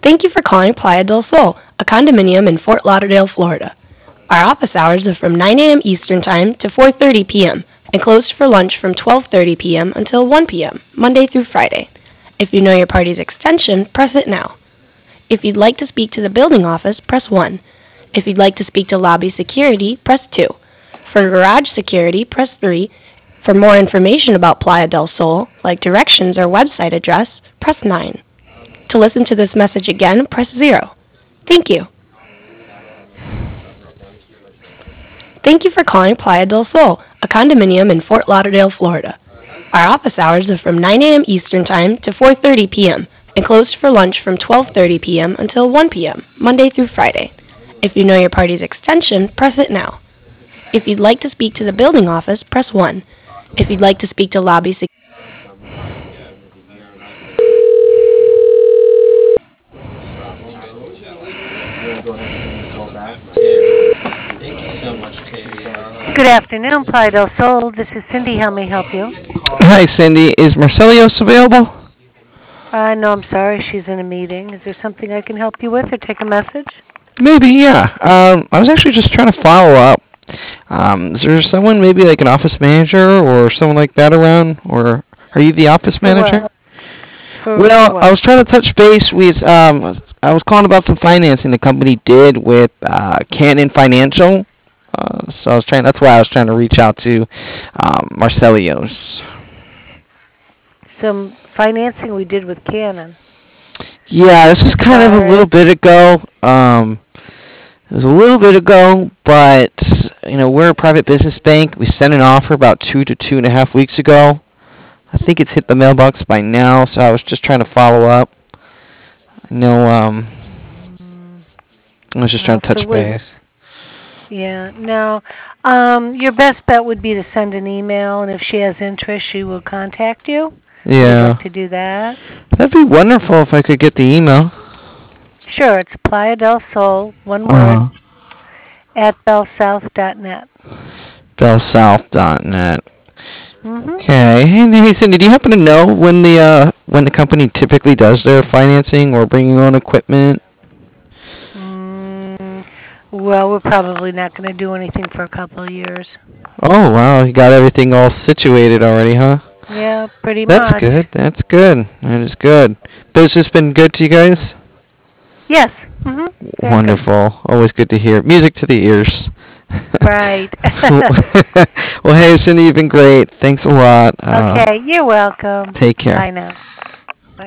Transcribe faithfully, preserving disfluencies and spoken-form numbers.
Thank you for calling Playa del Sol, a condominium in Fort Lauderdale, Florida. Our office hours are from nine a.m. Eastern Time to four thirty p.m. and closed for lunch from twelve thirty p.m. until one p.m., Monday through Friday. If you know your party's extension, press it now. If you'd like to speak to the building office, press one. If you'd like to speak to lobby security, press two. For garage security, press three. For more information about Playa del Sol, like directions or website address, press nine. To listen to this message again, press zero. Thank you. Thank you for calling Playa del Sol, a condominium in Fort Lauderdale, Florida. Our office hours are from nine a.m. Eastern Time to four thirty p.m. and closed for lunch from twelve thirty p.m. until one p.m., Monday through Friday. If you know your party's extension, press it now. If you'd like to speak to the building office, press one. If you'd like to speak to lobby security, Thank you so much, Terry. Good afternoon, Playa del Sol. This is Cindy. How may I help you? Hi, Cindy. Is Marcelios available? Uh, no, I'm sorry. She's in a meeting. Is there something I can help you with or take a message? Maybe, yeah. Um, I was actually just trying to follow up. Um, is there someone, maybe like an office manager or someone like that around? Or are you the office For manager? what? For, Well, for I what? was trying to touch base with, um, I was calling about some financing the company did with uh, Canton Financial. Uh, so I was trying, that's why I was trying to reach out to um, Marcelios. Some financing we did with Canon. Yeah, this was As kind of a far little as, bit ago. Um, it was a little bit ago, but you know we're a private business bank. We sent an offer about two to two and a half weeks ago. I think it's hit the mailbox by now, so I was just trying to follow up. I know. Um, I was just uh, trying to so touch was, base. yeah, no. Um, your best bet would be to send an email, and if she has interest, she will contact you. If you'd Yeah, like to do that. that'd be wonderful if I could get the email. Sure, it's Playa del Sol, one word, Uh, at bellsouth dot net. bellsouth dot net. Mm-hmm. Okay. Hey, hey, Cindy, do you happen to know when the uh, when the company typically does their financing or bringing on equipment? Mm, well, we're probably not going to do anything for a couple of years. Oh, wow, you got everything all situated already, huh? Yeah, pretty That's much. good. That's good. That is good. Business been good to you guys? Yes. Mhm. Very good. Wonderful. Always good to hear. Music to the ears. Right. Well, hey, Cindy, you've been great. Thanks a lot. Uh, Okay, you're welcome. take care. Bye now.